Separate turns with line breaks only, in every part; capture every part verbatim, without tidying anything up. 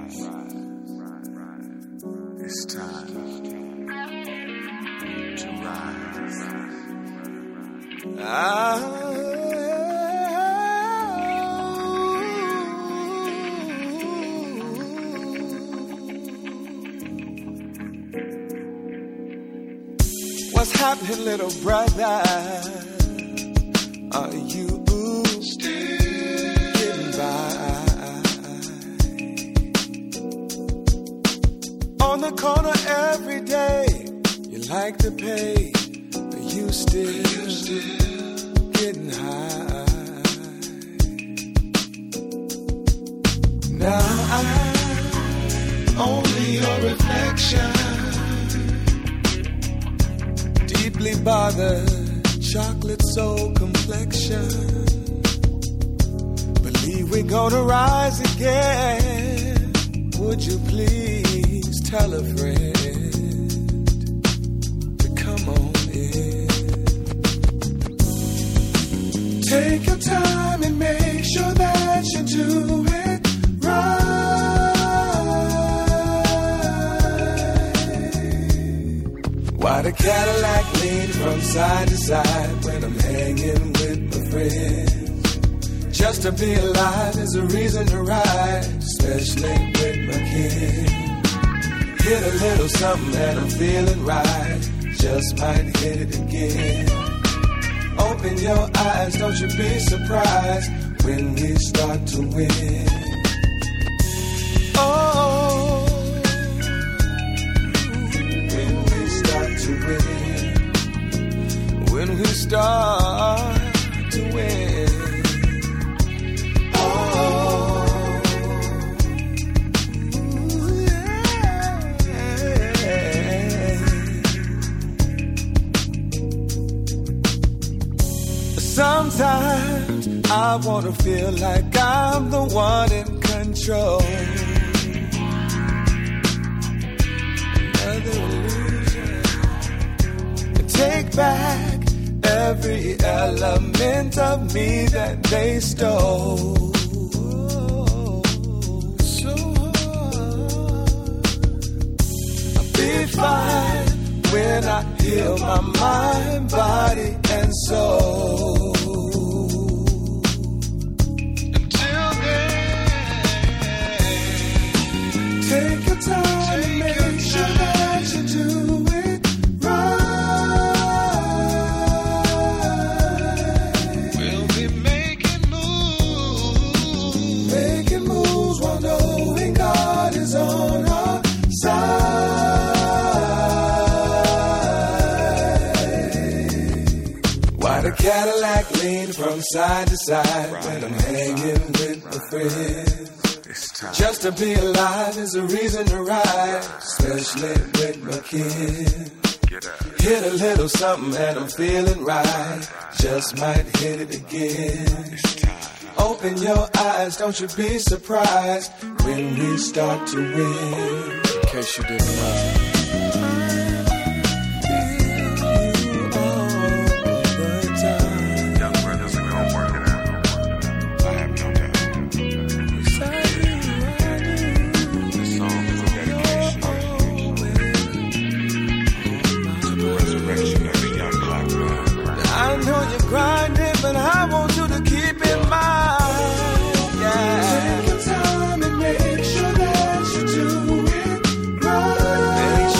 It's time to rise. Ah. What's happening, little brother? Are you still getting by? On the corner every day, you like to pay, but you still, you still getting high. Now I'm only your reflection. Deeply bothered, chocolate soul complexion. Believe we're gonna rise again. Would you please tell a friend to come on in? Take your time and make sure that you do it right. Why the Cadillac lean from side to side when I'm hanging with my friends? Just to be alive is a reason to ride, especially with my kin. Hit a little something and I'm feeling right, just might hit it again. Open your eyes, don't you be surprised when we start to win. Oh, when we start to win, when we start to win. Oh, yeah. Sometimes I wanna feel like I'm the one in control. Another illusion. Take back every element of me that they stole. So I'll be fine when I heal my mind, body, and soul. Until then, take your time and make sure that you do it right. We'll be making moves, making moves while knowing God is on our side. Why the Cadillac lean from side to side when I'm hanging with my friends? Just to be alive is a reason to ride, especially with my kin. Hit a little something and I'm feeling right, just might hit it again. Open your eyes, don't you be surprised when we start to win. In case you didn't know. Grinding, but I want you to keep in mind. Yeah. Take your time and make sure that you do it right. Make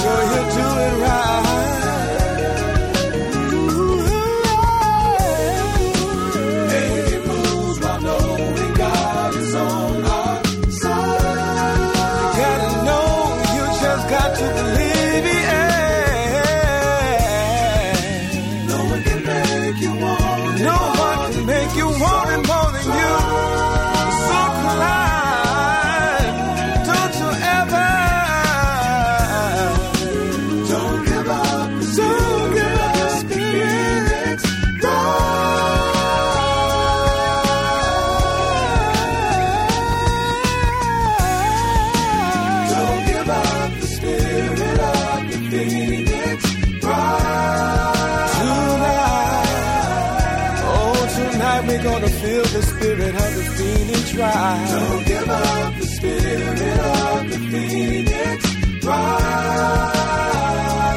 gonna feel the spirit of the phoenix rise. Don't give up the spirit of the phoenix rise.